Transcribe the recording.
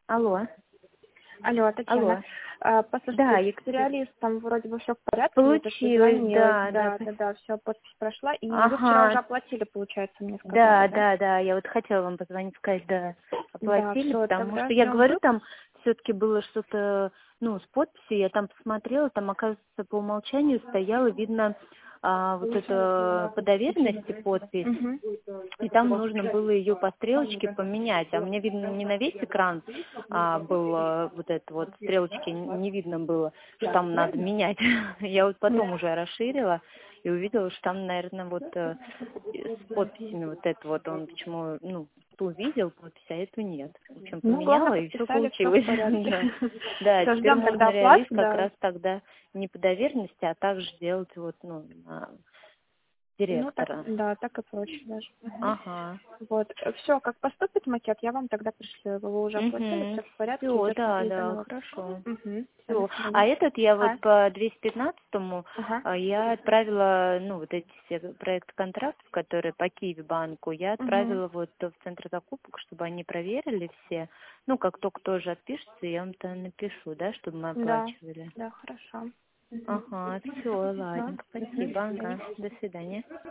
Алло. Алло, Алло. Татьяна. По Да, Екатерина. специалистам вроде бы все в порядке, я тут Получилось, позвонила, да, да. да, все, подпись прошла, и вы вчера уже Ага. оплатили, получается, мне сказали, Да, да? да, да. Я вот хотела вам позвонить, сказать, да, Да, оплатили, все, потому тогда что я ждем говорю, выпуск. там все-таки было что-то, ну, с подписью, я там посмотрела, там, оказывается, по умолчанию стояло, видно, вот это по доверенности подпись, Угу. и там нужно было ее по стрелочке поменять, а мне видно не на весь экран было вот это вот стрелочки не видно было, что там надо менять. Я вот потом уже расширила и увидела, что там, наверное, вот с подписями вот это вот он почему, ну, ту видел подпись, а эту нет. В общем, Ну, главное, поменяла и все подписали, все в получилось. порядке. Да. Да, Все, теперь ждем тогда можно оплату, реализ как да. раз тогда не по доверенности, а также делать вот, ну, на Ну, так, директора. да, так и проще даже. Мгм. Ага. Вот, все, как поступит макет, я вам тогда пришлю. Вы уже оплатили, все Угу. в порядке, Все, ждете да, ответа да, на выпуск. хорошо. Угу. Все, до Всё. А свидания. этот я вот А, по 215-му ага. я отправила, ну, вот эти все проекты контрактов, которые по Киеве банку, я Угу. отправила вот в центр закупок, чтобы они проверили все. Ну, как только тоже отпишется, я вам-то напишу, да, чтобы мы Да, оплачивали. да, хорошо. Угу. Ага, все, Да, ладненько, до спасибо, свидания. ага, до свидания.